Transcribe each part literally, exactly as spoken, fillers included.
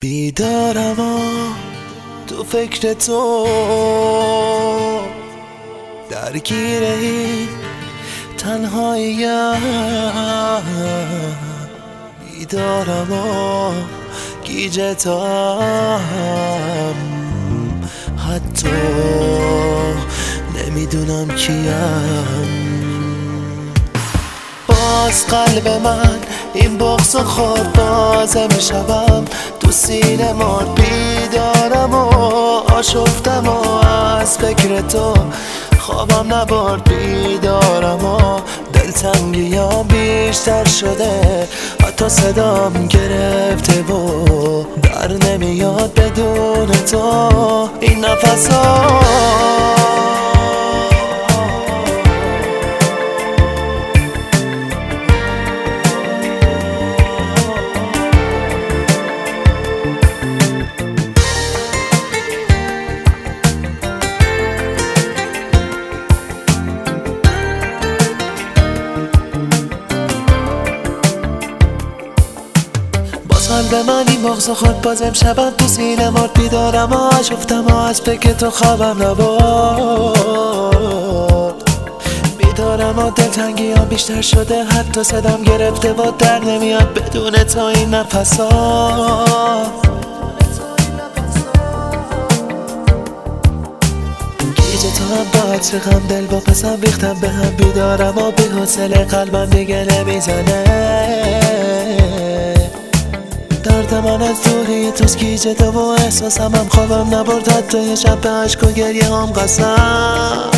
بیدارم و تو فکر تو درگیر این تنهاییم، بیدارم و گیجتم، حتی نمیدونم کیم. باز قلب من این بغض و خورد بازه میشوم، تو سینه مرد بیدارم و آشفتم و از فکر تو خوابم نبرد. بیدارم و دلتنگیام بیشتر شده، حتی صدام گرفته و در نمیاد بدون تو این نفسا. قلب من این بغض خود باز امشبم تو سینه مرد. بیدارم و آشفتم و از فکر تو خوابم نبرد. بیدارم و دلتنگیام بیشتر شده، حتی صدام گرفته و در نمیاد بدون تو این نفسا. گیج تو هم با عطر غم دل با پسم ریختم به هم. بیدارم و بی حوصله قلبم دیگه نمیزنه. درد من از دوری توست، گیج تو و احساسم هم خوابم نبرد، حتی یه شب به عشق و گریه هم قسم.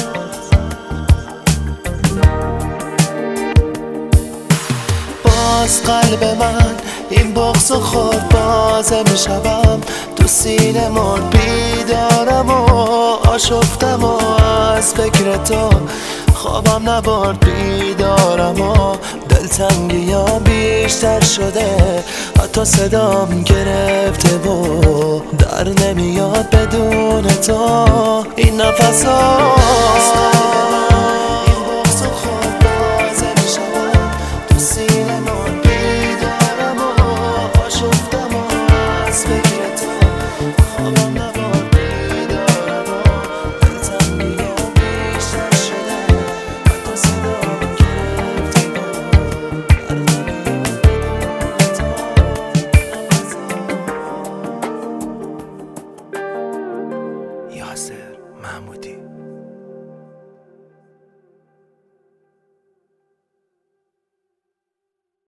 باز قلب من این بغض و خورد بازه میشوم، تو سینه مرد بیدارم و آشفتم و از فکر تو خوابم نبرد. بیدارم و دلتنگیام بیشتر شده، حتی صدام گرفته و در نمیاد بدون تو این نفسا.